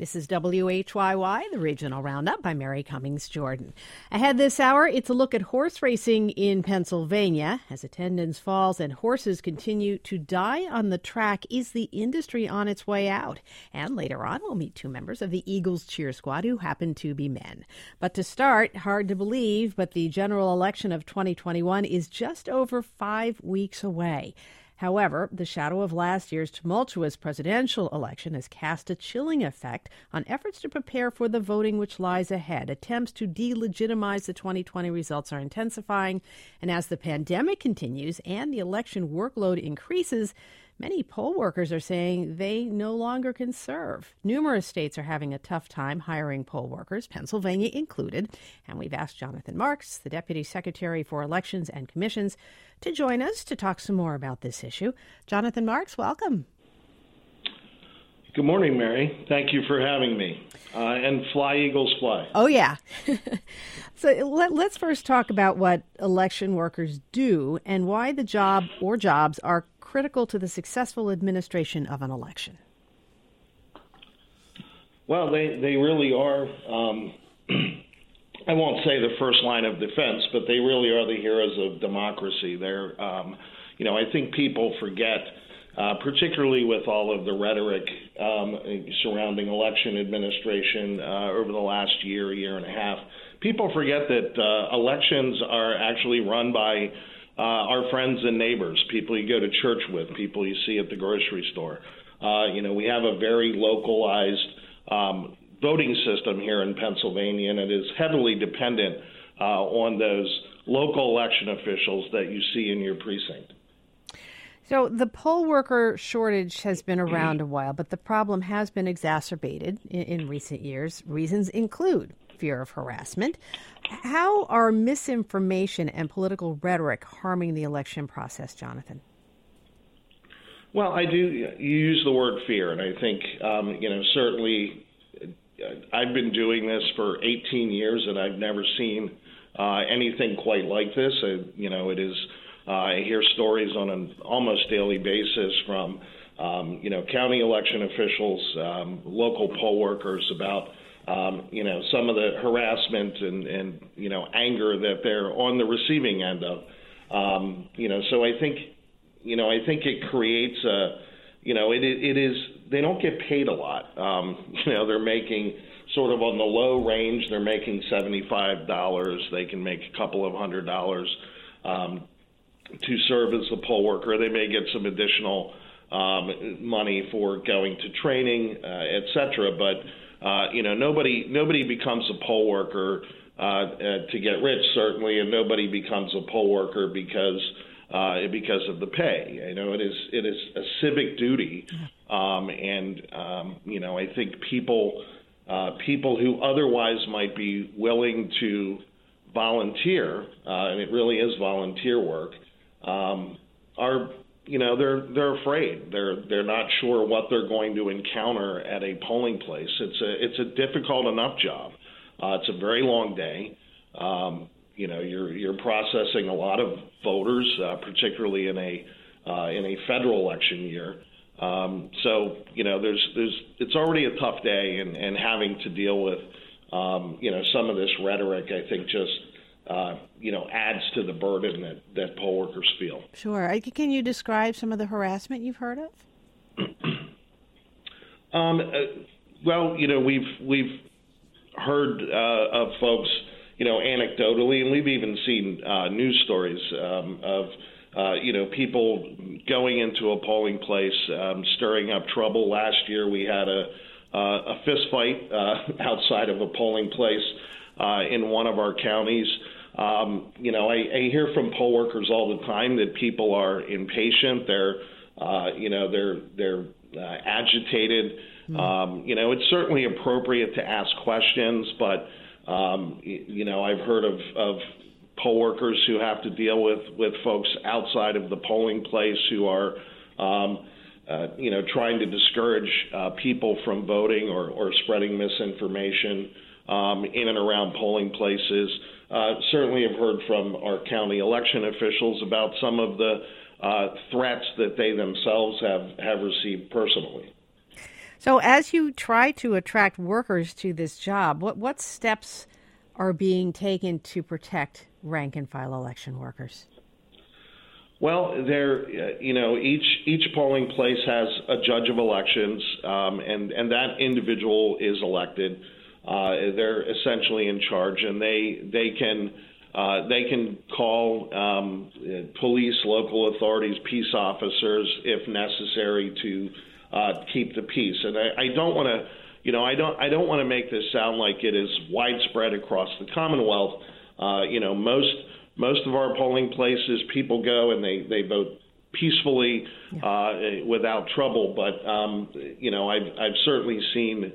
This is WHYY, the Regional Roundup. I'm Mary Cummings Jordan. Ahead this hour, it's a look at horse racing in Pennsylvania. As attendance falls and horses continue to die on the track, is the industry on its way out? And later on, we'll meet two members of the Eagles cheer squad who happen to be men. But to start, hard to believe, but the general election of 2021 is just over 5 weeks away. However, the shadow of last year's tumultuous presidential election has cast a chilling effect on efforts to prepare for the voting which lies ahead. Attempts to delegitimize the 2020 results are intensifying, and as the pandemic continues and the election workload increases, many poll workers are saying they no longer can serve. Numerous states are having a tough time hiring poll workers, Pennsylvania included, and we've asked Jonathan Marks, the Deputy Secretary for Elections and Commissions, to join us to talk some more about this issue. Jonathan Marks, welcome. Good morning, Mary. Thank you for having me. And fly, Eagles, fly. Oh, yeah. So let's first talk about what election workers do and why the job or jobs are critical to the successful administration of an election. Well, they really are, I won't say the first line of defense, but they really are the heroes of democracy. They're, I think people forget, particularly with all of the rhetoric surrounding election administration over the last year and a half, people forget that elections are actually run by our friends and neighbors, people you go to church with, people you see at the grocery store. We have a very localized voting system here in Pennsylvania, and it is heavily dependent on those local election officials that you see in your precinct. So the poll worker shortage has been around a while, but the problem has been exacerbated in recent years. Reasons include fear of harassment. How are misinformation and political rhetoric harming the election process, Jonathan? Well, you use the word fear, and I think, certainly I've been doing this for 18 years, and I've never seen anything quite like this. I hear stories on an almost daily basis from, county election officials, local poll workers about, some of the harassment and anger that they're on the receiving end of. So I think it creates it is, they don't get paid a lot. They're making sort of on the low range, they're making $75. They can make a couple of $100 to serve as a poll worker. They may get some additional money for going to training, et cetera. But, nobody becomes a poll worker to get rich, certainly, and nobody becomes a poll worker because of the pay. It is a civic duty, I think people who otherwise might be willing to volunteer, and it really is volunteer work, are they're afraid. They're not sure what they're going to encounter at a polling place. It's a difficult enough job. It's a very long day. You're processing a lot of voters, particularly in a federal election year. It's already a tough day, and having to deal with some of this rhetoric, I think just adds to the burden that poll workers feel. Sure. Can you describe some of the harassment you've heard of? Well, we've heard of folks, anecdotally, and we've even seen news stories of people going into a polling place, stirring up trouble. Last year, we had a fist fight outside of a polling place in one of our counties. I hear from poll workers all the time that people are impatient. They're agitated. It's certainly appropriate to ask questions, but I've heard of poll workers who have to deal with folks outside of the polling place who are, trying to discourage people from voting or spreading misinformation in and around polling places. Certainly have heard from our county election officials about some of the threats that they themselves have received personally. So as you try to attract workers to this job, what steps are being taken to protect rank and file election workers? Well, each polling place has a judge of elections, and that individual is elected. They're essentially in charge, and they can call police, local authorities, peace officers if necessary to keep the peace. And I don't want to, I don't want to make this sound like it is widespread across the Commonwealth. Most of our polling places, people go and they vote peacefully without trouble. But I've certainly seen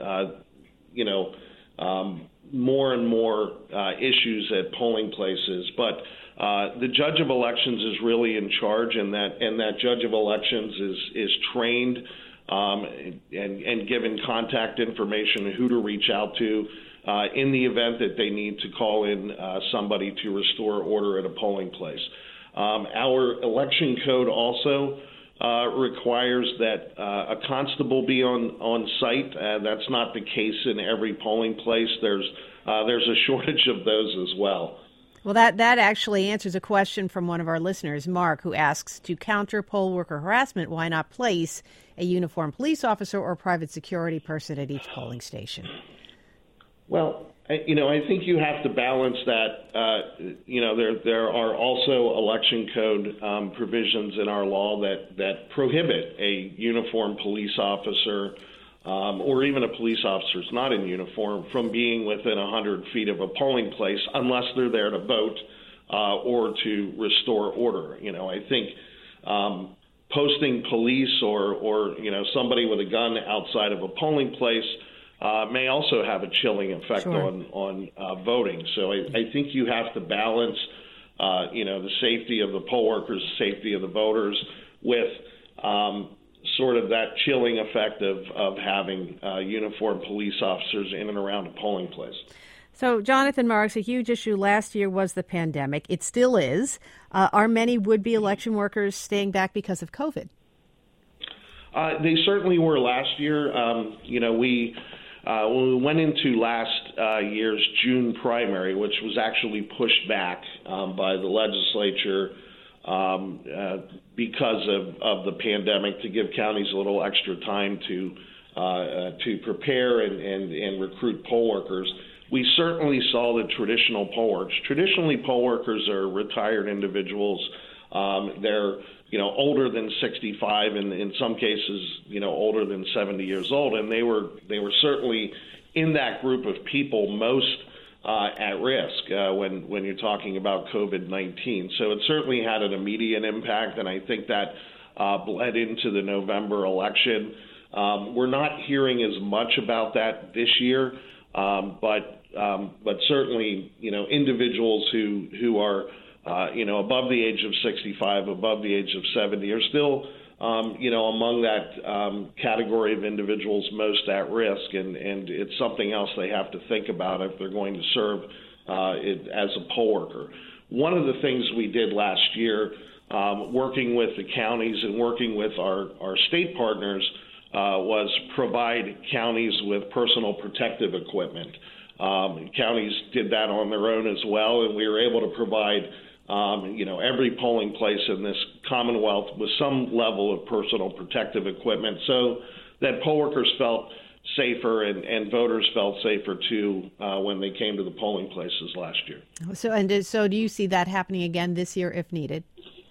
more and more issues at polling places. But the judge of elections is really in charge, and that judge of elections is trained and given contact information, who to reach out to in the event that they need to call in somebody to restore order at a polling place. Our election code also requires that a constable be on site. That's not the case in every polling place. There's a shortage of those as well. Well, that actually answers a question from one of our listeners, Mark, who asks, to counter poll worker harassment, why not place a uniformed police officer or private security person at each polling station? Well, I think you have to balance that. There are also election code provisions in our law that prohibit a uniformed police officer or even a police officer who's not in uniform from being within 100 feet of a polling place unless they're there to vote or to restore order. I think posting police or somebody with a gun outside of a polling place may also have a chilling effect on voting. So I think you have to balance, the safety of the poll workers, the safety of the voters with sort of that chilling effect of having uniformed police officers in and around a polling place. So, Jonathan Marks, a huge issue last year was the pandemic. It still is. Are many would-be election workers staying back because of COVID? They certainly were last year. When we went into last year's June primary, which was actually pushed back by the legislature because of the pandemic, to give counties a little extra time to prepare and recruit poll workers, we certainly saw the traditional poll workers. Traditionally, poll workers are retired individuals. They're older than 65, and in some cases, older than 70 years old, and they were certainly in that group of people most at risk when you're talking about COVID-19. So it certainly had an immediate impact, and I think that bled into the November election. We're not hearing as much about that this year, but certainly, individuals who are above the age of 65, above the age of 70 are still, among that category of individuals most at risk, and it's something else they have to think about if they're going to serve as a poll worker. One of the things we did last year, working with the counties and working with our state partners, was provide counties with personal protective equipment. Counties did that on their own as well, and we were able to provide every polling place in this Commonwealth with some level of personal protective equipment so that poll workers felt safer and voters felt safer too when they came to the polling places last year. So do you see that happening again this year if needed?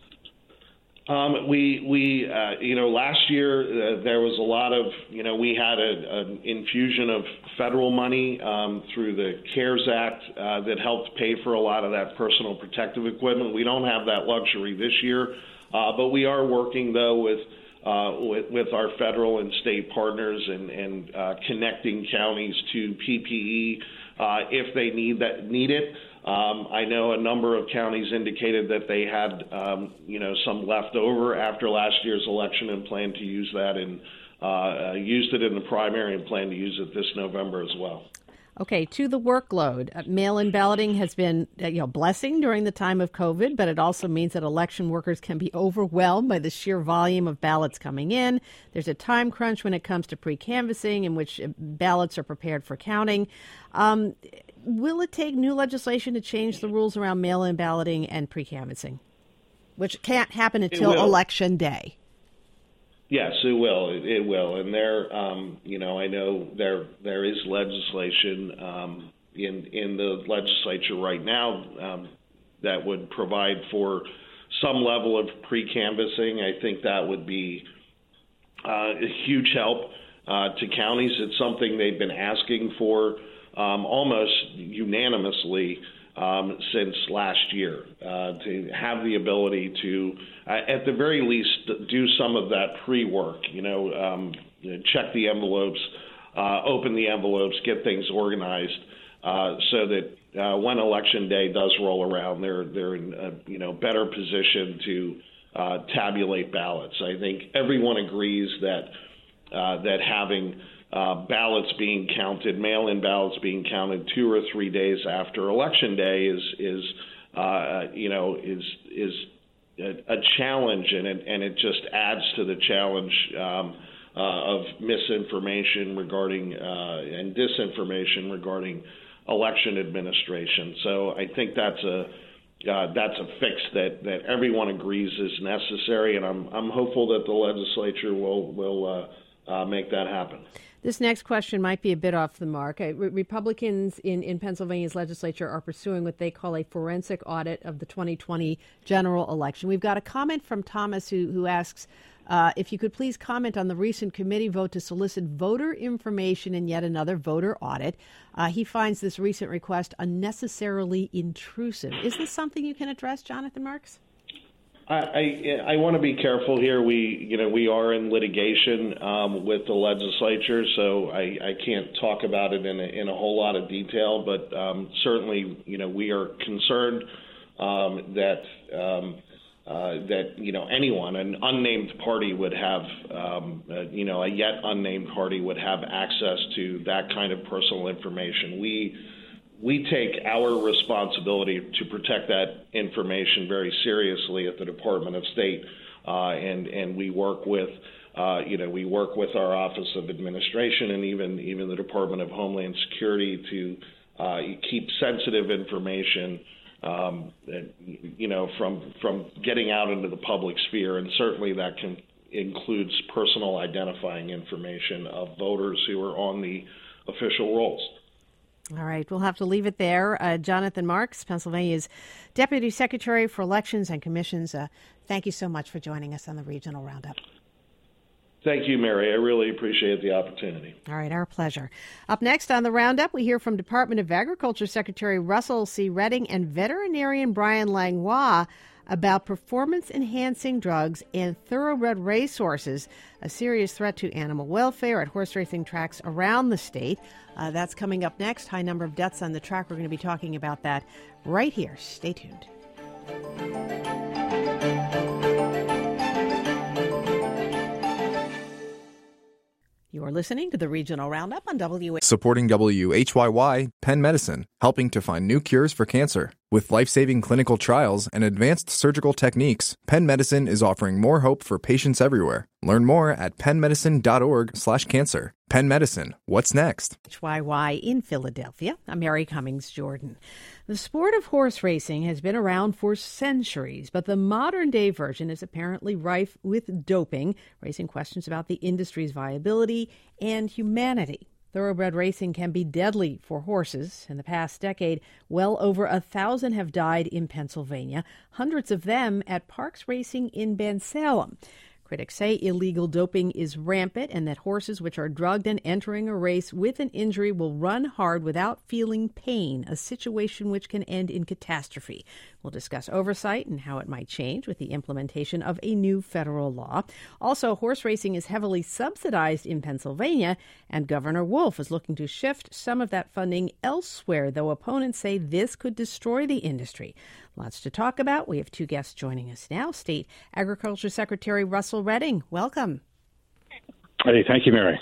Last year there was a lot of, we had an infusion of federal money through the CARES Act that helped pay for a lot of that personal protective equipment. We don't have that luxury this year, but we are working though with our federal and state partners and connecting counties to PPE if they need it. I know a number of counties indicated that they had, some left over after last year's election and plan to use that and used it in the primary and plan to use it this November as well. Okay, to the workload. Mail-in balloting has been a blessing during the time of COVID, but it also means that election workers can be overwhelmed by the sheer volume of ballots coming in. There's a time crunch when it comes to pre-canvassing, in which ballots are prepared for counting. Will it take new legislation to change the rules around mail-in balloting and pre-canvassing, which can't happen until Election Day? Yes, it will. It will, and I know there is legislation in the legislature right now that would provide for some level of pre-canvassing. I think that would be a huge help to counties. It's something they've been asking for almost unanimously since last year, to have the ability to, at the very least, do some of that pre-work, check the envelopes, open the envelopes, get things organized, so that when Election Day does roll around, they're in a better position to tabulate ballots. I think everyone agrees that having ballots being counted, mail-in ballots being counted 2 or 3 days after Election Day is a challenge, and it just adds to the challenge of misinformation regarding and disinformation regarding election administration. So I think that's a fix that everyone agrees is necessary, and I'm hopeful that the legislature will make that happen. This next question might be a bit off the mark. Republicans in Pennsylvania's legislature are pursuing what they call a forensic audit of the 2020 general election. We've got a comment from Thomas who asks if you could please comment on the recent committee vote to solicit voter information in yet another voter audit. He finds this recent request unnecessarily intrusive. Is this something you can address, Jonathan Marks? I want to be careful here. We are in litigation with the legislature, so I can't talk about it in a whole lot of detail. But certainly, we are concerned that anyone, an unnamed party, would have a yet unnamed party would have access to that kind of personal information. We take our responsibility to protect that information very seriously at the Department of State, and we work with our Office of Administration and even the Department of Homeland Security to keep sensitive information, from getting out into the public sphere, and certainly that includes personal identifying information of voters who are on the official rolls. All right, we'll have to leave it there. Jonathan Marks, Pennsylvania's Deputy Secretary for Elections and Commissions, thank you so much for joining us on the Regional Roundup. Thank you, Mary. I really appreciate the opportunity. All right, our pleasure. Up next on the Roundup, we hear from Department of Agriculture Secretary Russell C. Redding and veterinarian Brian Langlois about performance-enhancing drugs and thoroughbred racehorses, a serious threat to animal welfare at horse racing tracks around the state. That's coming up next. High number of deaths on the track. We're going to be talking about that right here. Stay tuned. You are listening to the Regional Roundup on Supporting WHYY, Penn Medicine, helping to find new cures for cancer. With life-saving clinical trials and advanced surgical techniques, Penn Medicine is offering more hope for patients everywhere. Learn more at pennmedicine.org/cancer. Penn Medicine, what's next? HYY in Philadelphia. I'm Mary Cummings Jordan. The sport of horse racing has been around for centuries, but the modern-day version is apparently rife with doping, raising questions about the industry's viability and humanity. Thoroughbred racing can be deadly for horses. In the past decade, well over 1,000 have died in Pennsylvania, hundreds of them at Parks Racing in Bensalem. Critics say illegal doping is rampant and that horses which are drugged and entering a race with an injury will run hard without feeling pain, a situation which can end in catastrophe. We'll discuss oversight and how it might change with the implementation of a new federal law. Also, horse racing is heavily subsidized in Pennsylvania, and Governor Wolf is looking to shift some of that funding elsewhere, though opponents say this could destroy the industry. Lots to talk about. We have two guests joining us now. State Agriculture Secretary Russell Redding, welcome. Hey, thank you, Mary.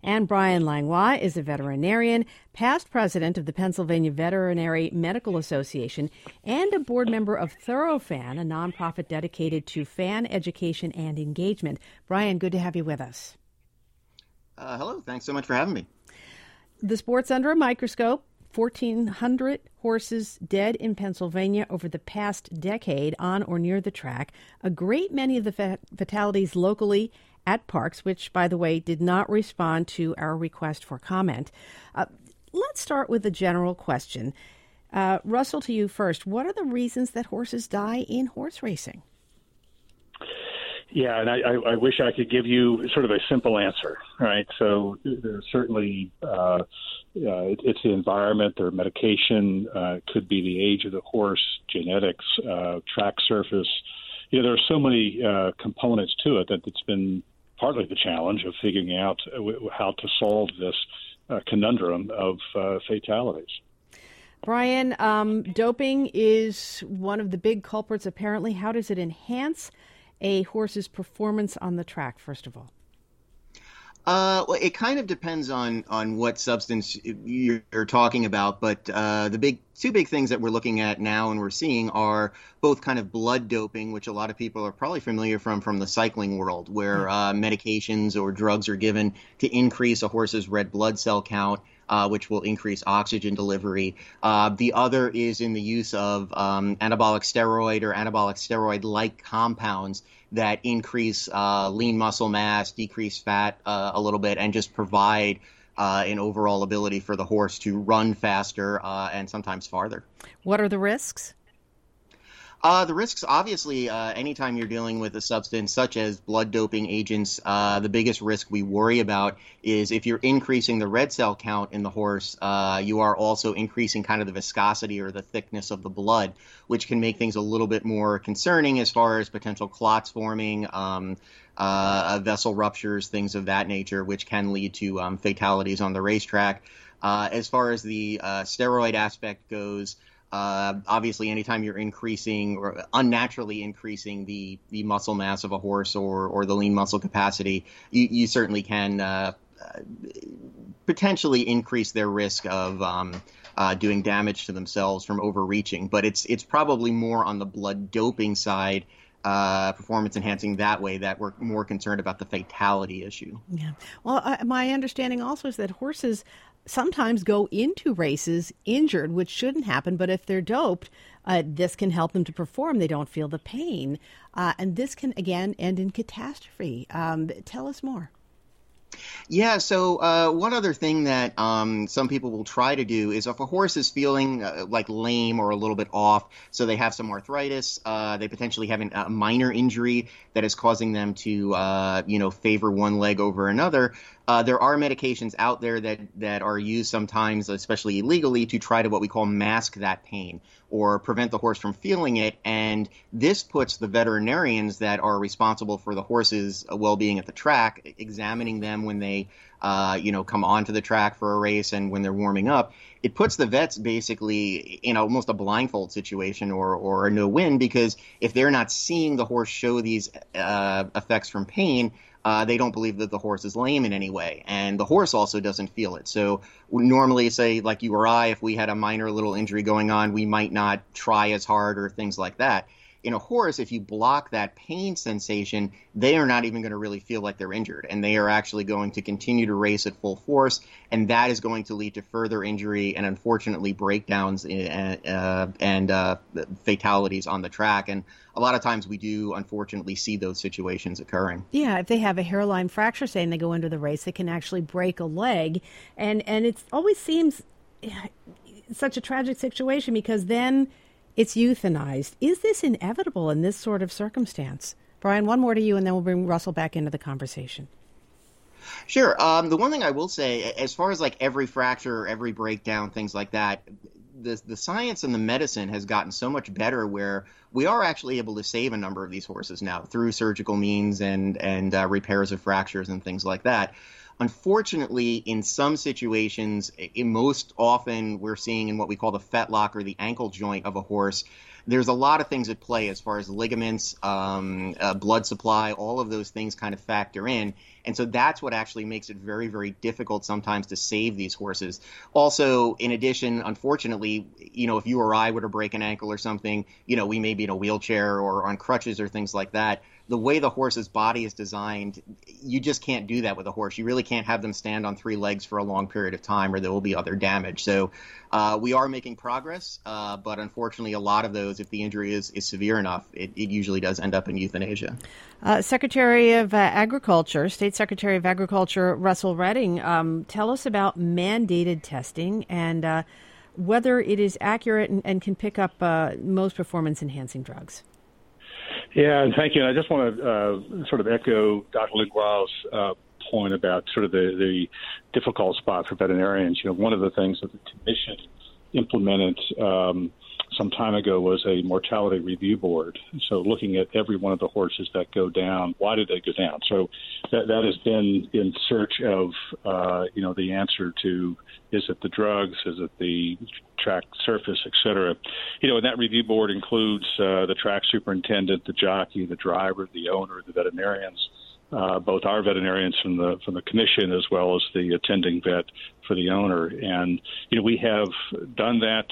And Brian Langlois is a veterinarian, past president of the Pennsylvania Veterinary Medical Association, and a board member of ThoroughFan, a nonprofit dedicated to fan education and engagement. Brian, good to have you with us. Hello. Thanks so much for having me. The sport's under a microscope. 1,400 horses dead in Pennsylvania over the past decade on or near the track. A great many of the fatalities locally at parks, which, by the way, did not respond to our request for comment. Let's start with a general question. Russell, to you first. What are the reasons that horses die in horse racing? Yeah, and I wish I could give you sort of a simple answer, right? So there's certainly it's the environment, their medication, could be the age of the horse, genetics, track surface. There are so many components to it that it's been partly the challenge of figuring out how to solve this conundrum of fatalities. Brian, doping is one of the big culprits, apparently. How does it enhance a horse's performance on the track, first of all? Well, it kind of depends on what substance you're talking about, but the two big things that we're looking at now and we're seeing are both kind of blood doping, which a lot of people are probably familiar from the cycling world, where medications or drugs are given to increase a horse's red blood cell count, which will increase oxygen delivery. The other is in the use of anabolic steroid or anabolic steroid-like compounds that increase lean muscle mass, decrease fat a little bit, and just provide an overall ability for the horse to run faster and sometimes farther. What are the risks? The risks, obviously, anytime you're dealing with a substance such as blood doping agents, the biggest risk we worry about is if you're increasing the red cell count in the horse, you are also increasing kind of the viscosity or the thickness of the blood, which can make things a little bit more concerning as far as potential clots forming, vessel ruptures, things of that nature, which can lead to fatalities on the racetrack. As far as the steroid aspect goes, obviously, anytime you're increasing or unnaturally increasing the muscle mass of a horse or the lean muscle capacity, you certainly can potentially increase their risk of doing damage to themselves from overreaching. But it's probably more on the blood doping side, performance enhancing that way, that we're more concerned about the fatality issue. Yeah. Well, my understanding also is that horses sometimes go into races injured, which shouldn't happen. But if they're doped, this can help them to perform. They don't feel the pain. And this can, again, end in catastrophe. Tell us more. Yeah, so one other thing that some people will try to do is if a horse is feeling like lame or a little bit off, so they have some arthritis, they potentially have a minor injury that is causing them to, favor one leg over another. There are medications out there that are used sometimes, especially illegally, to try to what we call mask that pain or prevent the horse from feeling it. And this puts the veterinarians that are responsible for the horse's well-being at the track, examining them when they, come onto the track for a race and when they're warming up. It puts the vets basically in almost a blindfold situation or a no-win, because if they're not seeing the horse show these effects from pain, they don't believe that the horse is lame in any way. And the horse also doesn't feel it. So normally, say, like you or I, if we had a minor little injury going on, we might not try as hard or things like that. In a horse, if you block that pain sensation, they are not even going to really feel like they're injured, and they are actually going to continue to race at full force, and that is going to lead to further injury and, unfortunately, breakdowns and fatalities on the track. And a lot of times we do, unfortunately, see those situations occurring. Yeah, if they have a hairline fracture, say, and they go into the race, they can actually break a leg, and it always seems such a tragic situation because then it's euthanized. Is this inevitable in this sort of circumstance? Brian, one more to you, and then we'll bring Russell back into the conversation. Sure. The one thing I will say, as far as like every fracture, every breakdown, things like that, the science and the medicine has gotten so much better where we are actually able to save a number of these horses now through surgical means and repairs of fractures and things like that. Unfortunately, in some situations, most often we're seeing in what we call the fetlock or the ankle joint of a horse, there's a lot of things at play as far as ligaments, blood supply, all of those things kind of factor in. And so that's what actually makes it very, very difficult sometimes to save these horses. Also, in addition, unfortunately, if you or I were to break an ankle or something, we may be in a wheelchair or on crutches or things like that. The way the horse's body is designed, you just can't do that with a horse. You really can't have them stand on 3 legs for a long period of time or there will be other damage. So we are making progress, but unfortunately a lot of those, if the injury is severe enough, it usually does end up in euthanasia. Secretary of Agriculture, State Secretary of Agriculture Russell Redding, tell us about mandated testing and whether it is accurate and can pick up most performance-enhancing drugs. Yeah, and thank you. And I just want to sort of echo Dr. Linguo's point about sort of the difficult spot for veterinarians. One of the things that the commission implemented some time ago was a mortality review board. So looking at every one of the horses that go down, why did they go down? So that has been in search of, the answer to, is it the drugs, is it the track surface, et cetera. And that review board includes the track superintendent, the jockey, the driver, the owner, the veterinarians, both our veterinarians from the commission as well as the attending vet for the owner. And, we have done that,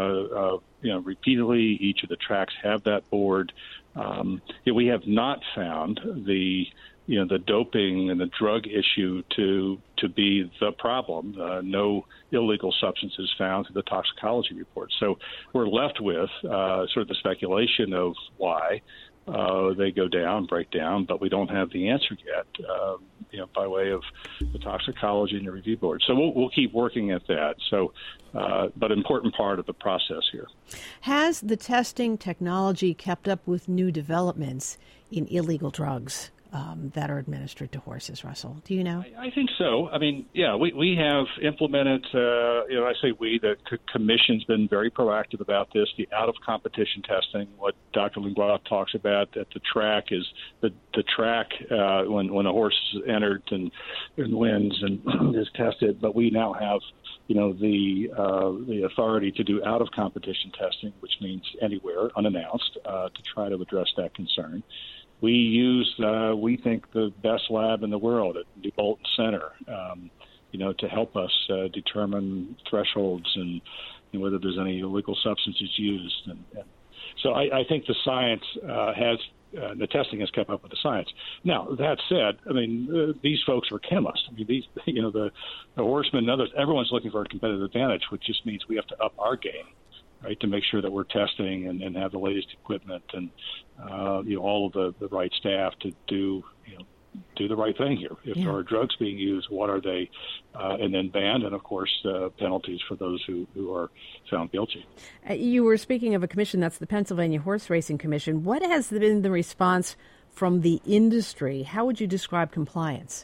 repeatedly. Each of the tracks have that board. We have not found the doping and the drug issue to be the problem. No illegal substances found through the toxicology report. So we're left with sort of the speculation of why they go down, break down, but we don't have the answer yet, by way of the toxicology and the review board. So we'll keep working at that. So, but important part of the process here. Has the testing technology kept up with new developments in illegal drugs that are administered to horses, Russell? Do you know? I think so. I mean, yeah, we have implemented, I say we, the commission's been very proactive about this, the out-of-competition testing. What Dr. Linguo talks about at the track is the track when a horse is entered and wins and is tested, but we now have the authority to do out-of-competition testing, which means anywhere, unannounced, to try to address that concern. We use, we think, the best lab in the world at New Bolton Center, to help us determine thresholds and whether there's any illegal substances used. And so I think the science the testing has kept up with the science. Now, that said, I mean, these folks are chemists. I mean, the horsemen and others, everyone's looking for a competitive advantage, which just means we have to up our game, right, to make sure that we're testing and have the latest equipment and all of the right staff to do the right thing here. If there are drugs being used, what are they, and then banned, and of course penalties for those who are found guilty. You were speaking of a commission, that's the Pennsylvania Horse Racing Commission. What has been the response from the industry? How would you describe compliance?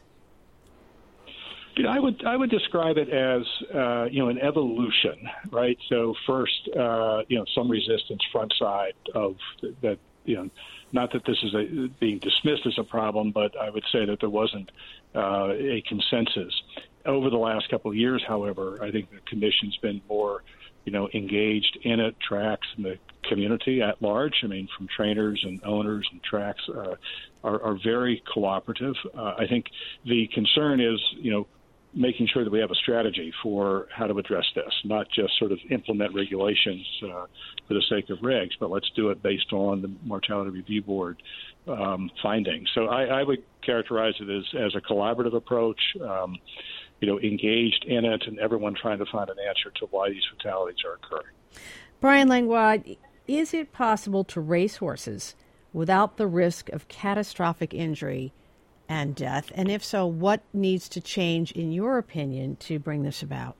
I would describe it as an evolution, right? So first, some resistance front side of that. Not that this is being dismissed as a problem, but I would say that there wasn't a consensus over the last couple of years. However, I think the commission's been more, engaged in it. Tracks and the community at large. I mean, from trainers and owners and tracks are very cooperative. I think the concern is, making sure that we have a strategy for how to address this, not just sort of implement regulations for the sake of regs, but let's do it based on the Mortality Review Board findings. So I would characterize it as a collaborative approach, engaged in it, and everyone trying to find an answer to why these fatalities are occurring. Brian Langlois, is it possible to race horses without the risk of catastrophic injury and death? And if so, what needs to change, in your opinion, to bring this about?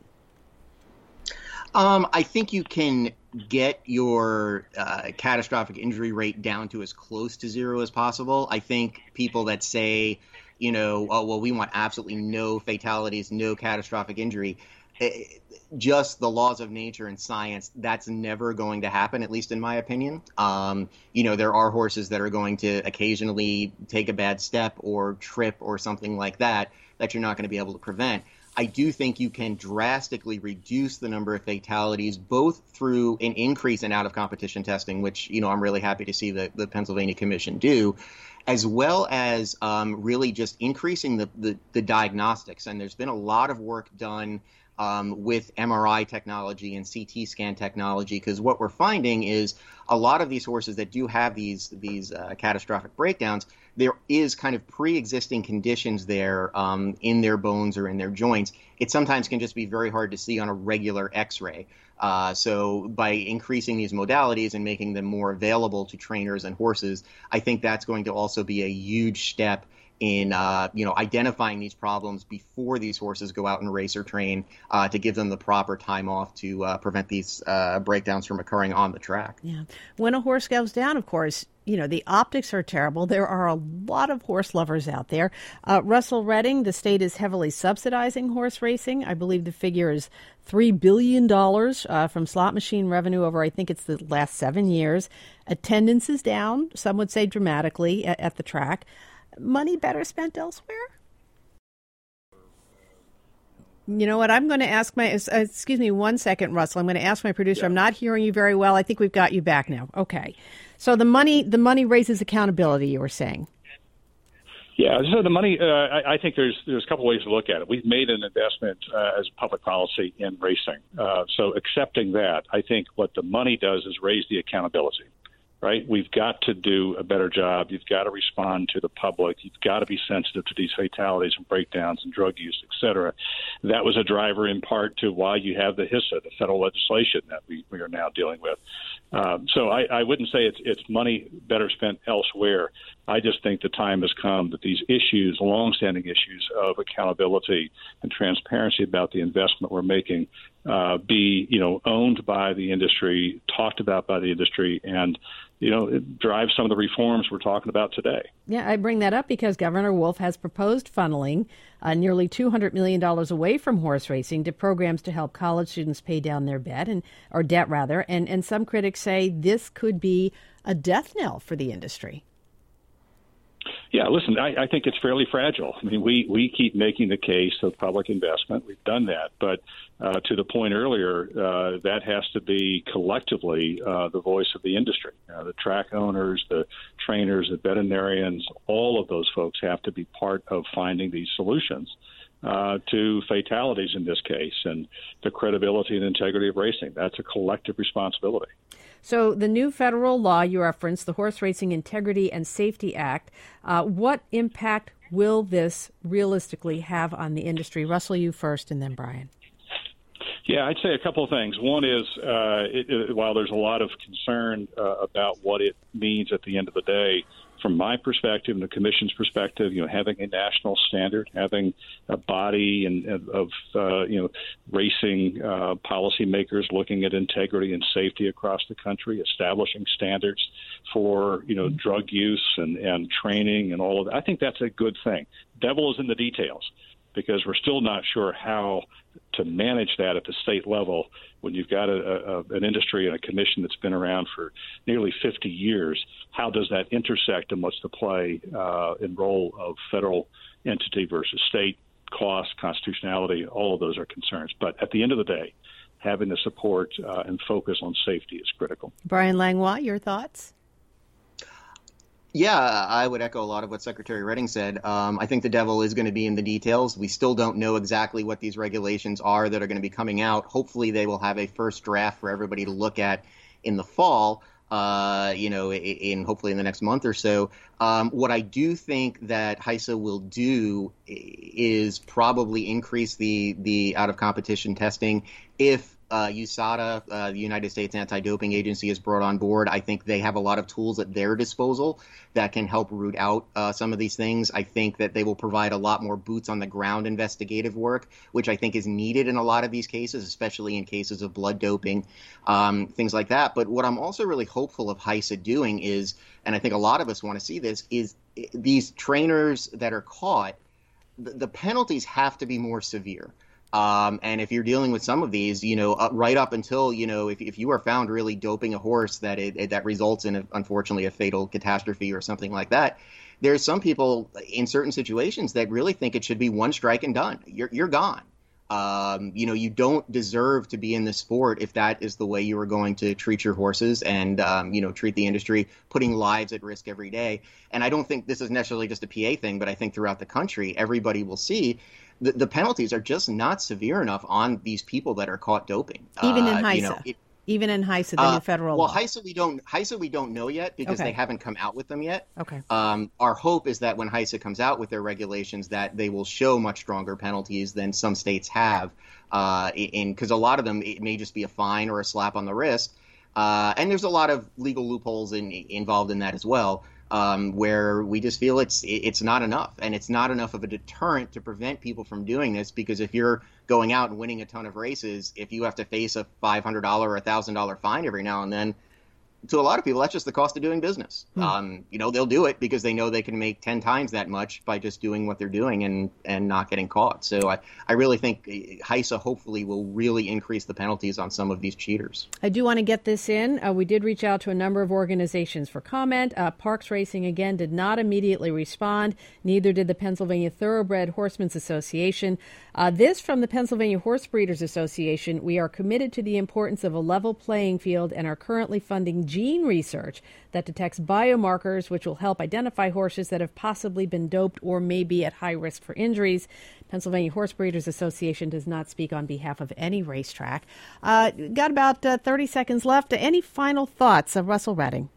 I think you can get your catastrophic injury rate down to as close to zero as possible. I think people that say we want absolutely no fatalities, no catastrophic injury. Just the laws of nature and science, that's never going to happen, at least in my opinion. There are horses that are going to occasionally take a bad step or trip or something like that you're not going to be able to prevent. I do think you can drastically reduce the number of fatalities, both through an increase in out-of-competition testing, which, I'm really happy to see the Pennsylvania Commission do, as well as really just increasing the diagnostics. And there's been a lot of work done with MRI technology and CT scan technology, because what we're finding is a lot of these horses that do have these catastrophic breakdowns, there is kind of pre-existing conditions there in their bones or in their joints. It sometimes can just be very hard to see on a regular X-ray. So by increasing these modalities and making them more available to trainers and horses, I think that's going to also be a huge step in identifying these problems before these horses go out and race or train, to give them the proper time off to prevent these breakdowns from occurring on the track. Yeah. When a horse goes down, of course, the optics are terrible. There are a lot of horse lovers out there. Russell Redding, the state is heavily subsidizing horse racing. I believe the figure is $3 billion from slot machine revenue over, I think it's the last 7 years. Attendance is down, some would say dramatically, at the track. Money better spent elsewhere? You know what? I'm going to ask excuse me 1 second, Russell. I'm going to ask my producer. Yeah. I'm not hearing you very well. I think we've got you back now. Okay. So the money raises accountability, you were saying. Yeah, so the money, I think there's a couple ways to look at it. We've made an investment as public policy in racing. So accepting that, I think what the money does is raise the accountability. Right? We've got to do a better job. You've got to respond to the public. You've got to be sensitive to these fatalities and breakdowns and drug use, et cetera. That was a driver in part to why you have the HISA, the federal legislation that we are now dealing with. So I wouldn't say it's money better spent elsewhere. I just think the time has come that these issues, longstanding issues of accountability and transparency about the investment we're making, be owned by the industry, talked about by the industry, and it drives some of the reforms we're talking about today. Yeah, I bring that up because Governor Wolf has proposed funneling nearly $200 million away from horse racing to programs to help college students pay down their debt, and some critics say this could be a death knell for the industry. Yeah, listen, I think it's fairly fragile. I mean, we keep making the case of public investment. We've done that. But to the point earlier, that has to be collectively the voice of the industry. The track owners, the trainers, the veterinarians, all of those folks have to be part of finding these solutions to fatalities in this case, and the credibility and integrity of racing. That's a collective responsibility. So the new federal law you referenced, the Horse Racing Integrity and Safety Act, what impact will this realistically have on the industry? Russell, you first, and then Brian. Yeah, I'd say a couple of things. One is, while there's a lot of concern about what it means at the end of the day, from my perspective and the Commission's perspective, having a national standard, having a body of racing policymakers looking at integrity and safety across the country, establishing standards for drug use and training and all of that, I think that's a good thing. Devil is in the details, because we're still not sure how to manage that at the state level when you've got an industry and a commission that's been around for nearly 50 years. How does that intersect, and what's the play and role of federal entity versus state, cost, constitutionality? All of those are concerns. But at the end of the day, having the support and focus on safety is critical. Brian Langlois, your thoughts? Yeah, I would echo a lot of what Secretary Redding said. I think the devil is going to be in the details. We still don't know exactly what these regulations are that are going to be coming out. Hopefully they will have a first draft for everybody to look at in the fall, in hopefully in the next month or so. What I do think that HISA will do is probably increase the out-of-competition testing if USADA, the United States Anti-Doping Agency, is brought on board. I think they have a lot of tools at their disposal that can help root out some of these things. I think that they will provide a lot more boots on the ground investigative work, which I think is needed in a lot of these cases, especially in cases of blood doping, things like that. But what I'm also really hopeful of HISA doing is, and I think a lot of us want to see this, is these trainers that are caught, the penalties have to be more severe. And if you're dealing with some of these, right up until, if you are found really doping a horse that results in, unfortunately, a fatal catastrophe or something like that, there's some people in certain situations that really think it should be one strike and done. You're gone. You don't deserve to be in this sport if that is the way you are going to treat your horses and, treat the industry, putting lives at risk every day. And I don't think this is necessarily just a PA thing, but I think throughout the country, everybody will see the penalties are just not severe enough on these people that are caught doping. Even in HISA. Even in HISA, the new federal law. Well, HISA we don't know yet because they haven't come out with them yet. Okay. Our hope is that when HISA comes out with their regulations, that they will show much stronger penalties than some states have. Because a lot of them, it may just be a fine or a slap on the wrist. And there's a lot of legal loopholes involved in that as well. Where we just feel it's not enough, and it's not enough of a deterrent to prevent people from doing this. Because if you're going out and winning a ton of races, if you have to face a $500 or $1,000 fine every now and then, to a lot of people, that's just the cost of doing business. They'll do it because they know they can make 10 times that much by just doing what they're doing and not getting caught. So I really think HISA hopefully will really increase the penalties on some of these cheaters. I do want to get this in. We did reach out to a number of organizations for comment. Parks Racing, again, did not immediately respond. Neither did the Pennsylvania Thoroughbred Horsemen's Association. This from the Pennsylvania Horse Breeders Association. We are committed to the importance of a level playing field and are currently funding gene research that detects biomarkers which will help identify horses that have possibly been doped or may be at high risk for injuries. Pennsylvania Horse Breeders Association does not speak on behalf of any racetrack. Got about 30 seconds left. Any final thoughts of Russell Redding?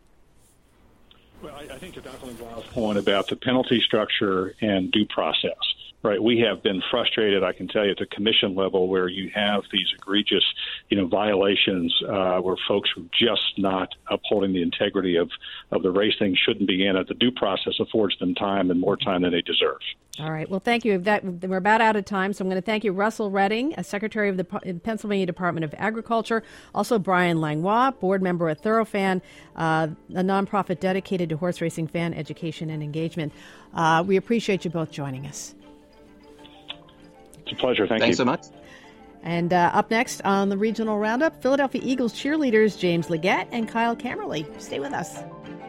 Well, I think to Dr. LeBlanc's point about the penalty structure and due process, right? We have been frustrated, I can tell you, at the commission level where you have these egregious, violations where folks are just not upholding the integrity of the race. Things shouldn't be in it. The due process affords them time and more time than they deserve. All right. Well, thank you. We're about out of time, so I'm going to thank you, Russell Redding, Secretary of the Pennsylvania Department of Agriculture, also Brian Langlois, board member at Thoroughfan, a nonprofit dedicated to horse racing fan education and engagement. We appreciate you both joining us. It's a pleasure. Thanks so much. And up next on the Regional Roundup, Philadelphia Eagles cheerleaders James Leggett and Kyle Kammerly. Stay with us.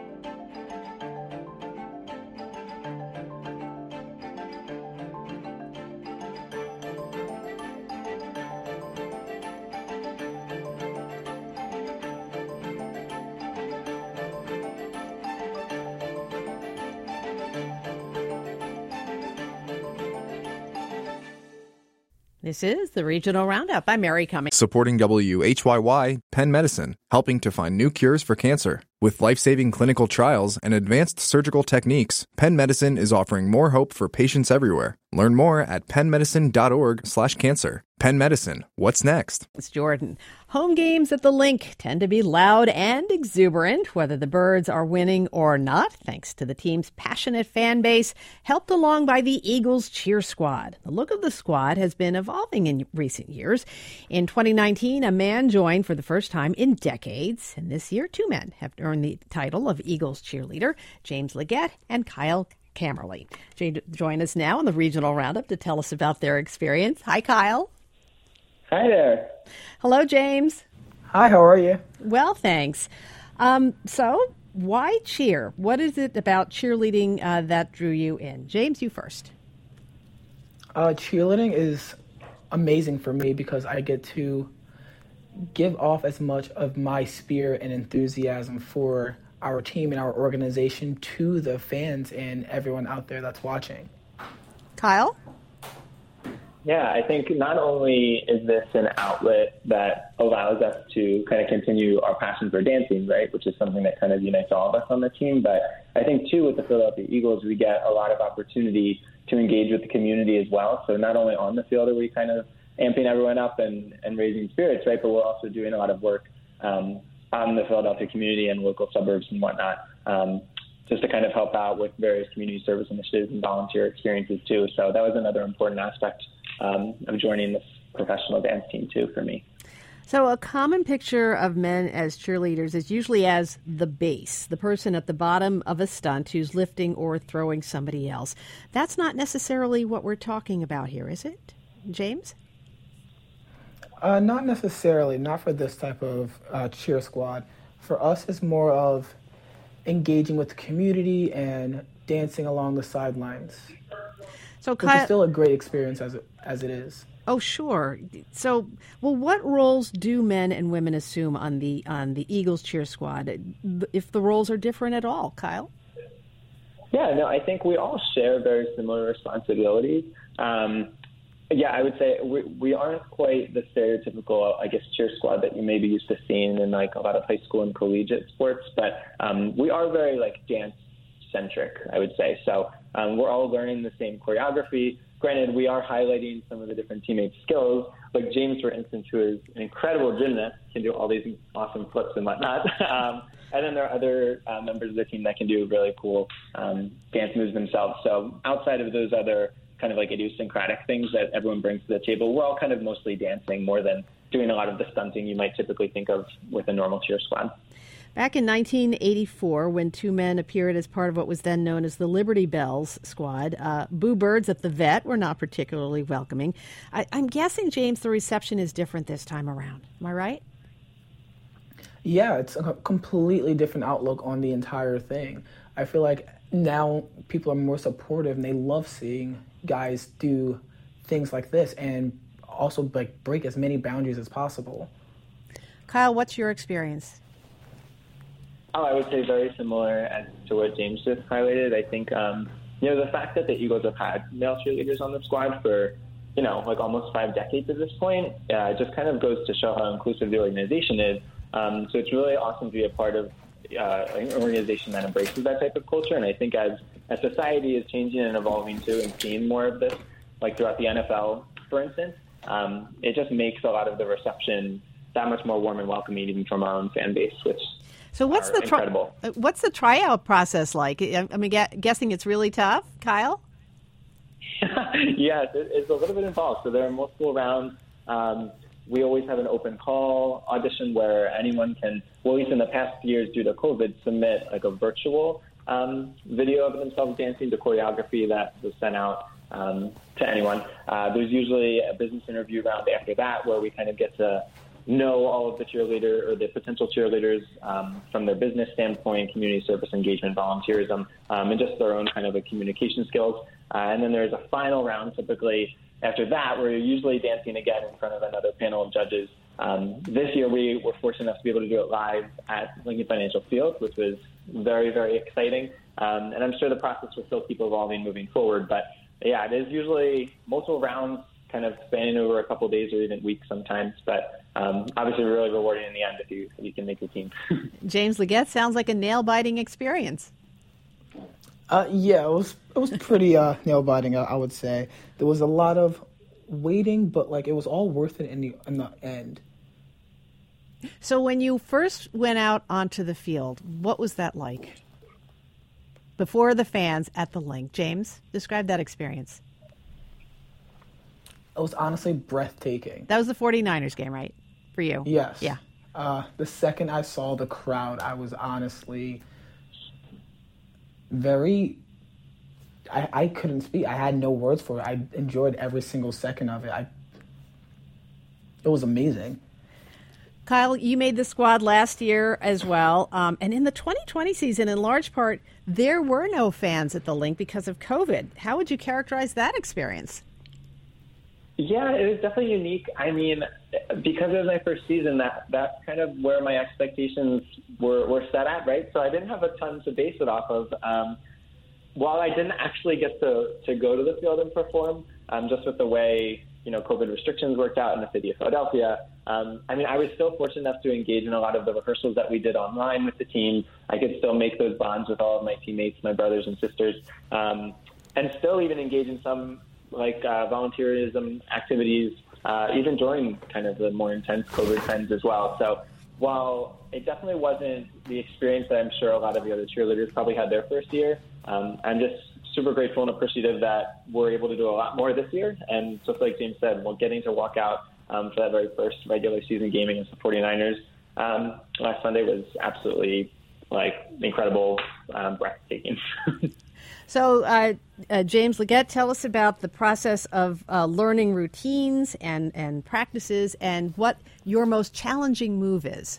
This is the Regional Roundup. I'm Mary Cummings. Supporting WHYY, Penn Medicine, helping to find new cures for cancer. With life-saving clinical trials and advanced surgical techniques, Penn Medicine is offering more hope for patients everywhere. Learn more at pennmedicine.org/cancer. Penn Medicine, what's next? It's Jordan. Home games at the Link tend to be loud and exuberant, whether the Birds are winning or not, thanks to the team's passionate fan base, helped along by the Eagles cheer squad. The look of the squad has been evolving in recent years. In 2019, a man joined for the first time in decades, and this year, two men have earned the title of Eagles cheerleader, James Leggett and Kyle Kammerly. Join us now on the Regional Roundup to tell us about their experience. Hi, Kyle. Hi there. Hello, James. Hi, how are you? Well, thanks. So, why cheer? What is it about cheerleading that drew you in? James, you first. Cheerleading is amazing for me because I get to give off as much of my spirit and enthusiasm for our team and our organization to the fans and everyone out there that's watching. Kyle? Yeah, I think not only is this an outlet that allows us to kind of continue our passion for dancing, right, which is something that kind of unites all of us on the team, but I think, too, with the Philadelphia Eagles, we get a lot of opportunity to engage with the community as well. So not only on the field are we kind of amping everyone up and raising spirits, right? But we're also doing a lot of work on the Philadelphia community and local suburbs and whatnot, just to kind of help out with various community service initiatives and volunteer experiences too. So that was another important aspect of joining this professional dance team too for me. So a common picture of men as cheerleaders is usually as the base, the person at the bottom of a stunt who's lifting or throwing somebody else. That's not necessarily what we're talking about here, is it, James? Not necessarily, not for this type of cheer squad. For us, it's more of engaging with the community and dancing along the sidelines. So Which is still a great experience as it is. Oh, sure. So, well, what roles do men and women assume on the Eagles cheer squad, if the roles are different at all, Kyle? Yeah, no, I think we all share very similar responsibilities. I would say we aren't quite the stereotypical, I guess, cheer squad that you may be used to seeing in like a lot of high school and collegiate sports, but we are very like dance centric, I would say. So we're all learning the same choreography. Granted, we are highlighting some of the different teammates' skills. Like James, for instance, who is an incredible gymnast, can do all these awesome flips and whatnot. And then there are other members of the team that can do really cool dance moves themselves. So outside of those other kind of like idiosyncratic things that everyone brings to the table, we're all kind of mostly dancing more than doing a lot of the stunting you might typically think of with a normal cheer squad. Back in 1984, when two men appeared as part of what was then known as the Liberty Bells squad, Boo Birds at the Vet were not particularly welcoming. I'm guessing, James, the reception is different this time around. Am I right? Yeah, it's a completely different outlook on the entire thing. I feel like now people are more supportive and they love seeing guys do things like this and also like break as many boundaries as possible. Kyle, what's your experience? Oh, I would say very similar as to what James just highlighted. I think, the fact that the Eagles have had male cheerleaders on the squad for, like almost 5 decades at this point, just kind of goes to show how inclusive the organization is. So it's really awesome to be a part of an organization that embraces that type of culture. And I think as society is changing and evolving too and seeing more of this, like throughout the NFL, for instance, it just makes a lot of the reception that much more warm and welcoming even from our own fan base, which So what's the tryout process like? I'm guessing it's really tough, Kyle? Yes, it's a little bit involved. So there are multiple rounds. We always have an open call audition where anyone can, well, at least in the past years due to COVID, submit like a virtual video of themselves dancing to choreography that was sent out to anyone. There's usually a business interview round after that where we kind of get to know all of the cheerleader or the potential cheerleaders from their business standpoint, community service engagement, volunteerism, and just their own kind of a communication skills. And then there's a final round typically after that where you're usually dancing again in front of another panel of judges. This year we were fortunate enough to be able to do it live at Lincoln Financial Field, which was very, very exciting. And I'm sure the process will still keep evolving moving forward. But yeah, it is usually multiple rounds kind of spanning over a couple of days or even weeks sometimes. But obviously really rewarding in the end if you can make the team. James Leggett, sounds like a nail-biting experience. Yeah, it was pretty nail-biting, I would say. There was a lot of waiting, but like it was all worth it in the end. So when you first went out onto the field, what was that like? Before the fans at the link. James, describe that experience. It was honestly breathtaking. That was the 49ers game, right? For you? Yes. Yeah. The second I saw the crowd, I was honestly I couldn't speak. I had no words for it. I enjoyed every single second of it. It was amazing. Kyle, you made the squad last year as well. And in the 2020 season, in large part, there were no fans at the link because of COVID. How would you characterize that experience? Yeah, it was definitely unique. I mean, because it was my first season, that's kind of where my expectations were set at, right? So I didn't have a ton to base it off of. While I didn't actually get to go to the field and perform, just with the way, COVID restrictions worked out in the city of Philadelphia, I was still fortunate enough to engage in a lot of the rehearsals that we did online with the team. I could still make those bonds with all of my teammates, my brothers and sisters, and still even engage in some volunteerism activities even during kind of the more intense COVID times as well. So while it definitely wasn't the experience that I'm sure a lot of the other cheerleaders probably had their first year, I'm just super grateful and appreciative that we're able to do a lot more this year. And just like James said, we're getting to walk out for that very first regular season game against the 49ers last Sunday was absolutely incredible, breathtaking. So, James Leggett, tell us about the process of learning routines and practices and what your most challenging move is.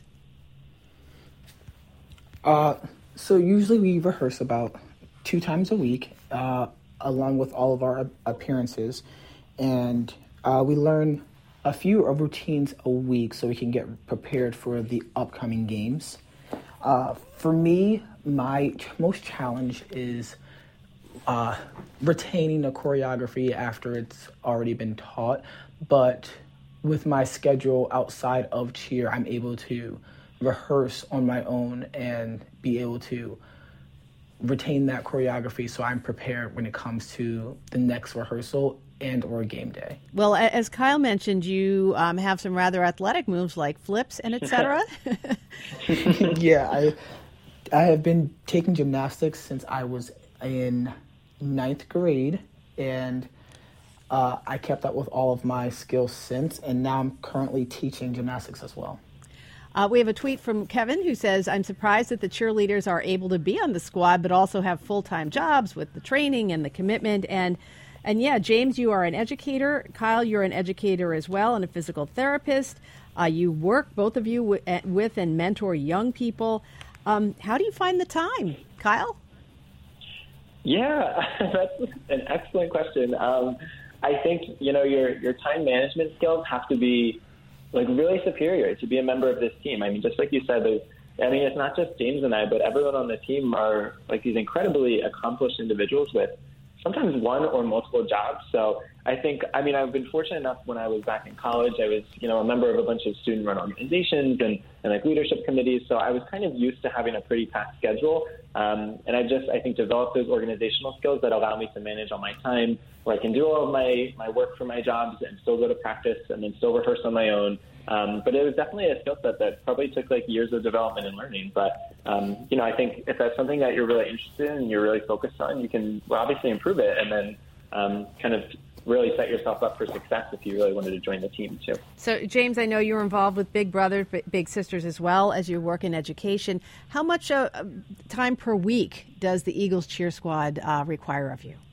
So usually we rehearse about 2 times a week, along with all of our appearances. And we learn a few routines a week so we can get prepared for the upcoming games. For me, my most challenge is retaining a choreography after it's already been taught. But with my schedule outside of cheer, I'm able to rehearse on my own and be able to retain that choreography so I'm prepared when it comes to the next rehearsal and or game day. Well, as Kyle mentioned, you have some rather athletic moves like flips and etc. Yeah, I have been taking gymnastics since I was in 9th grade, and I kept up with all of my skills since, and now I'm currently teaching gymnastics as well. We have a tweet from Kevin who says, I'm surprised that the cheerleaders are able to be on the squad but also have full-time jobs with the training and the commitment. And yeah, James, you are an educator. Kyle, you're an educator as well and a physical therapist. You work, both of you, with and mentor young people. How do you find the time, Kyle? Yeah, that's an excellent question. I think, your time management skills have to be really superior to be a member of this team. I mean, just like you said, it's not just James and I, but everyone on the team are these incredibly accomplished individuals with sometimes one or multiple jobs. So I think, I've been fortunate enough when I was back in college, I was, a member of a bunch of student-run organizations and leadership committees. So I was kind of used to having a pretty packed schedule. And I think, developed those organizational skills that allow me to manage all my time, where I can do all of my work for my jobs and still go to practice and then still rehearse on my own. But it was definitely a skill set that probably took years of development and learning. But, I think if that's something that you're really interested in and you're really focused on, you can obviously improve it and then kind of really set yourself up for success if you really wanted to join the team too. So, James, I know you're involved with Big Brothers, Big Sisters as well as you work in education. How much time per week does the Eagles Cheer Squad require of you?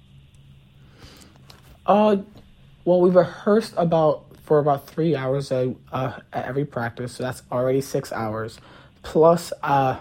Well, we rehearsed for about 3 hours at every practice, so that's already 6 hours. Plus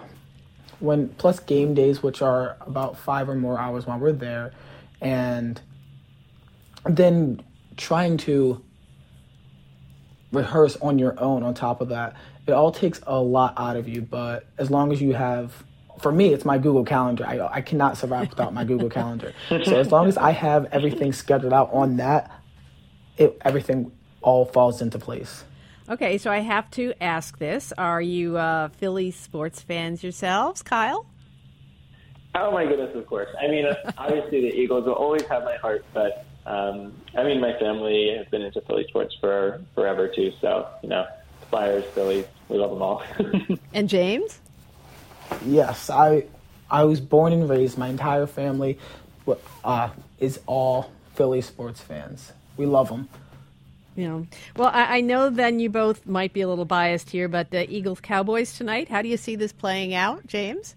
game days, which are about 5 or more hours while we're there, and then trying to rehearse on your own on top of that. It all takes a lot out of you, but as long as you have, for me, it's my Google Calendar. I cannot survive without my Google Calendar. So as long as I have everything scheduled out on that, everything all falls into place. Okay, so I have to ask this. Are you Philly sports fans yourselves, Kyle? Oh, my goodness, of course. Obviously the Eagles will always have my heart, but my family has been into Philly sports for forever too. So, Flyers, Phillies, we love them all. And James? Yes, I was born and raised. My entire family is all Philly sports fans. We love them. Well, I know then you both might be a little biased here, but the Eagles-Cowboys tonight, how do you see this playing out, James?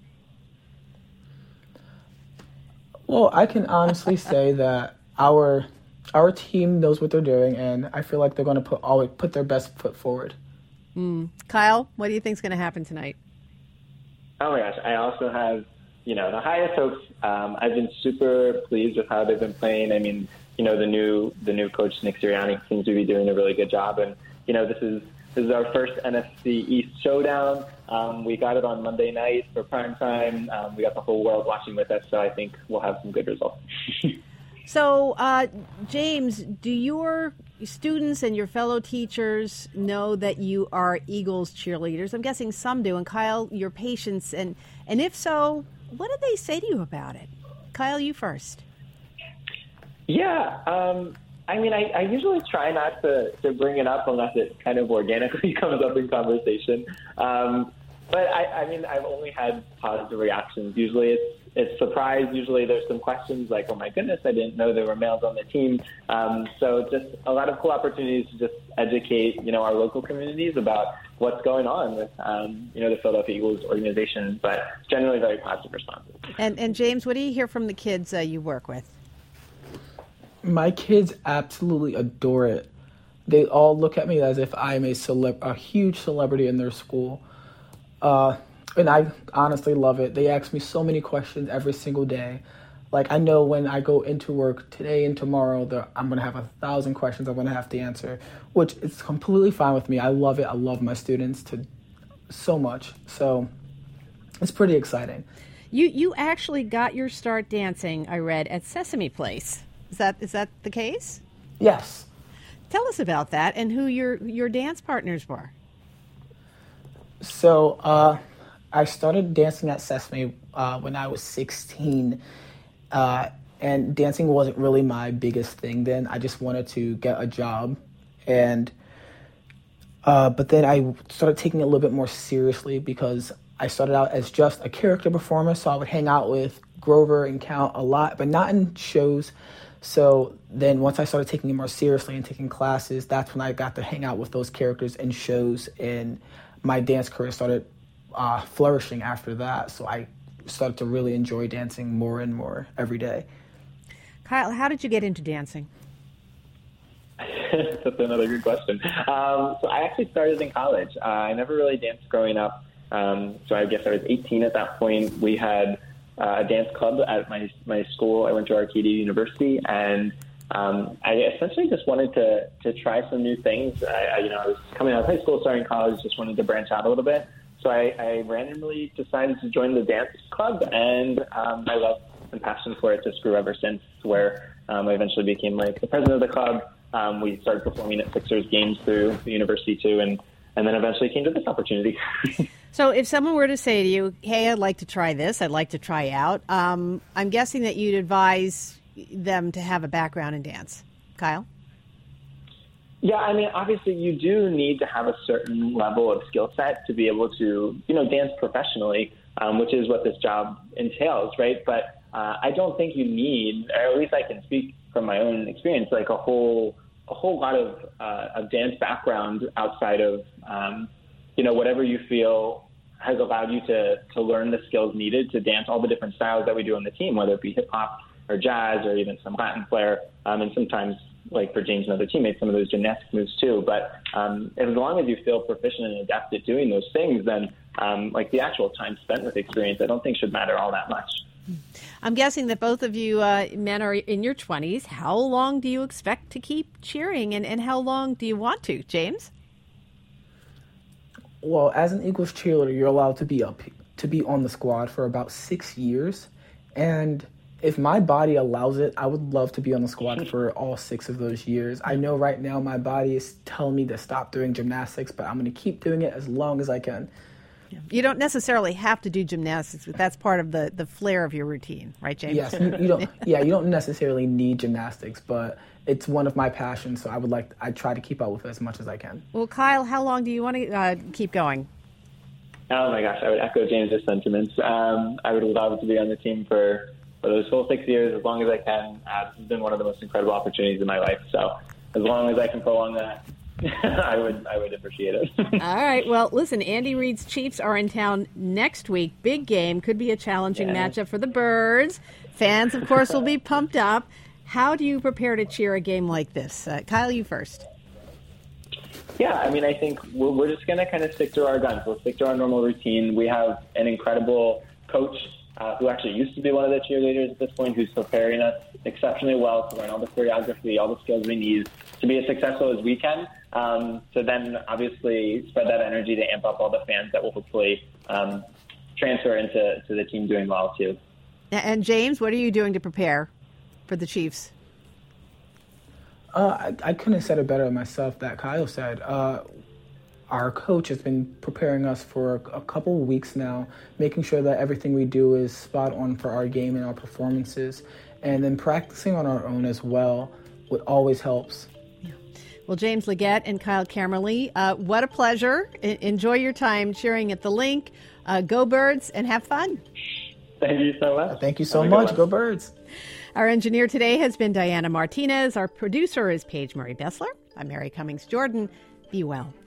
Well, I can honestly say that our team knows what they're doing, and I feel like they're going to put their best foot forward. Kyle, what do you think is going to happen tonight? Oh my gosh, I also have, the highest hopes. I've been super pleased with how they've been playing. The new coach, Nick Sirianni, seems to be doing a really good job. And, this is our first NFC East showdown. We got it on Monday night for prime time. We got the whole world watching with us, so I think we'll have some good results. So, James, do your students and your fellow teachers know that you are Eagles cheerleaders? I'm guessing some do. And Kyle, your patients, and if so, what did they say to you about it? Kyle, you first. Yeah, I mean, I usually try not to bring it up unless it kind of organically comes up in conversation. But I mean, I've only had positive reactions. Usually it's surprise. Usually there's some questions like, oh my goodness, I didn't know there were males on the team. So just a lot of cool opportunities to just educate, our local communities about what's going on with, the Philadelphia Eagles organization, but generally very positive responses. And James, what do you hear from the kids you work with? My kids absolutely adore it. They all look at me as if I'm a huge celebrity in their school. And I honestly love it. They ask me so many questions every single day. Like, I know when I go into work today and tomorrow, I'm going to have 1,000 questions I'm going to have to answer, which is completely fine with me. I love it. I love my students so much. So it's pretty exciting. You actually got your start dancing, I read, at Sesame Place. Is that the case? Yes. Tell us about that and who your dance partners were. So I started dancing at Sesame when I was 16, and dancing wasn't really my biggest thing then. I just wanted to get a job, but then I started taking it a little bit more seriously because I started out as just a character performer, so I would hang out with Grover and Count a lot, but not in shows. So then once I started taking it more seriously and taking classes, that's when I got to hang out with those characters in shows, and my dance career started flourishing after that. So I started to really enjoy dancing more and more every day. Kyle, how did you get into dancing? That's another good question. So I actually started in college. I never really danced growing up. So I guess I was 18 at that point. We had a dance club at my school. I went to Arcadia University, and I essentially just wanted to try some new things. I was coming out of high school, starting college, just wanted to branch out a little bit. So I randomly decided to join the dance club, and my love and passion for it just grew ever since, where I eventually became like the president of the club. We started performing at Sixers games through the university too, and then eventually came to this opportunity. So if someone were to say to you, hey, I'd like to try this, I'd like to try out, I'm guessing that you'd advise them to have a background in dance. Kyle? Yeah, I mean, obviously you do need to have a certain level of skill set to be able to, dance professionally, which is what this job entails, right? But I don't think you need, or at least I can speak from my own experience, like a whole lot of dance background outside of, whatever you feel has allowed you to learn the skills needed to dance all the different styles that we do on the team, whether it be hip hop or jazz or even some Latin flair, and sometimes, like for James and other teammates, some of those gymnastic moves too. But as long as you feel proficient and adept at doing those things, then like the actual time spent with experience, I don't think should matter all that much. I'm guessing that both of you men are in your 20s. How long do you expect to keep cheering, and how long do you want to, James? Well, as an Eagles cheerleader, you're allowed to be on the squad for about 6 years, and if my body allows it, I would love to be on the squad for all 6 of those years. I know right now my body is telling me to stop doing gymnastics, but I'm going to keep doing it as long as I can. You don't necessarily have to do gymnastics, but that's part of the flair of your routine, right, James? Yes, you don't. Yeah, you don't necessarily need gymnastics, but it's one of my passions, so I try to keep up with it as much as I can. Well, Kyle, how long do you want to keep going? Oh my gosh, I would echo James's sentiments. I would love to be on the team for those full 6 years, as long as I can. This has been one of the most incredible opportunities in my life. So as long as I can prolong that, I would appreciate it. All right. Well, listen, Andy Reid's Chiefs are in town next week. Big game. Could be a challenging matchup for the Birds. Fans, of course, will be pumped up. How do you prepare to cheer a game like this? Kyle, you first. Yeah, I mean, I think we're just going to kind of stick to our guns. We'll stick to our normal routine. We have an incredible coach who actually used to be one of the cheerleaders at this point, who's preparing us exceptionally well to learn all the choreography, all the skills we need to be as successful as we can. So then, obviously, spread that energy to amp up all the fans that will hopefully transfer into the team doing well, too. And, James, what are you doing to prepare for the Chiefs? I couldn't have said it better myself that Kyle said. Our coach has been preparing us for a couple of weeks now, making sure that everything we do is spot on for our game and our performances, and then practicing on our own as well, what always helps. Well, James Leggett and Kyle Kamerly, what a pleasure. Enjoy your time cheering at the link. Go Birds and have fun. Thank you so much. Thank you so much. Go Birds. Our engineer today has been Diana Martinez. Our producer is Paige Murray Bessler. I'm Mary Cummings Jordan. Be well.